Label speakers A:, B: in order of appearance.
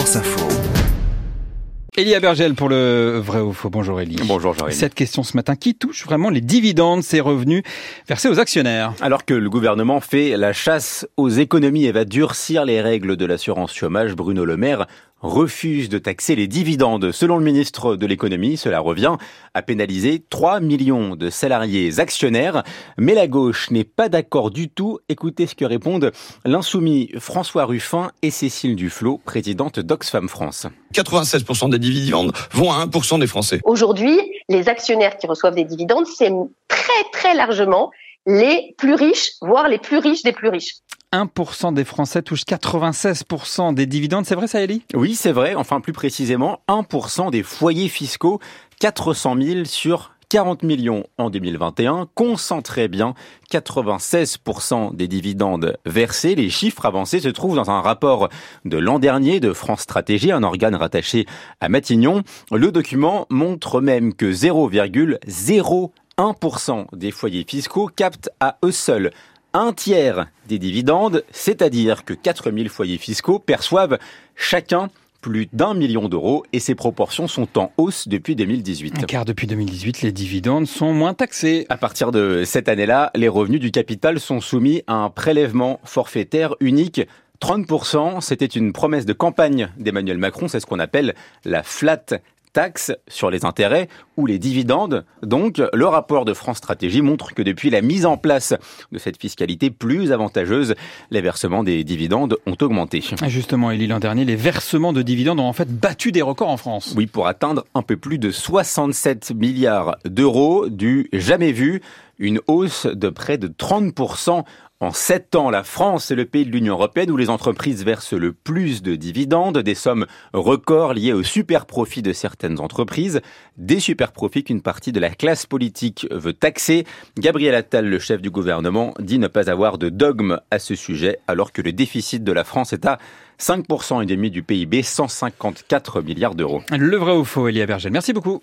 A: France Info.
B: Élie Abergel pour le vrai ou faux. Bonjour Élie.
C: Bonjour Jean-Rémy.
B: Cette question ce matin, qui touche vraiment les dividendes, ces revenus versés aux actionnaires?
C: Alors que le gouvernement fait la chasse aux économies et va durcir les règles de l'assurance chômage, Bruno Le Maire refuse de taxer les dividendes. Selon le ministre de l'économie, cela revient à pénaliser 3 millions de salariés actionnaires. Mais la gauche n'est pas d'accord du tout. Écoutez ce que répondent l'insoumis François Ruffin et Cécile Duflot, présidente d'Oxfam France.
D: 96% des dividendes vont à 1% des Français.
E: Aujourd'hui, les actionnaires qui reçoivent des dividendes, c'est très largement les plus riches, voire les plus riches des plus riches.
B: 1% des Français touchent 96% des dividendes. C'est vrai ça, Élie?
C: Oui, c'est vrai. Enfin, plus précisément, 1% des foyers fiscaux, 400 000 sur 40 millions en 2021. Concentrez bien, 96% des dividendes versés. Les chiffres avancés se trouvent dans un rapport de l'an dernier de France Stratégie, un organe rattaché à Matignon. Le document montre même que 0,01% des foyers fiscaux captent à eux seuls un tiers des dividendes, c'est-à-dire que 4000 foyers fiscaux perçoivent chacun plus d'1 million d'euros et ces proportions sont en hausse depuis 2018.
B: Car depuis 2018, les dividendes sont moins taxés.
C: À partir de cette année-là, les revenus du capital sont soumis à un prélèvement forfaitaire unique. 30%, c'était une promesse de campagne d'Emmanuel Macron, c'est ce qu'on appelle la flat taxe sur les intérêts ou les dividendes. Donc, le rapport de France Stratégie montre que depuis la mise en place de cette fiscalité plus avantageuse, les versements des dividendes ont augmenté.
B: Justement, Élie, l'an dernier, les versements de dividendes ont en fait battu des records en France.
C: Oui, pour atteindre un peu plus de 67 milliards d'euros, du jamais vu, une hausse de près de 30%. En 7 ans, la France est le pays de l'Union européenne où les entreprises versent le plus de dividendes, des sommes records liées aux super profits de certaines entreprises, des super profits qu'une partie de la classe politique veut taxer. Gabriel Attal, le chef du gouvernement, dit ne pas avoir de dogme à ce sujet, alors que le déficit de la France est à 5,5% du PIB, 154 milliards d'euros.
B: Le vrai ou faux, Élie Abergel. Merci beaucoup.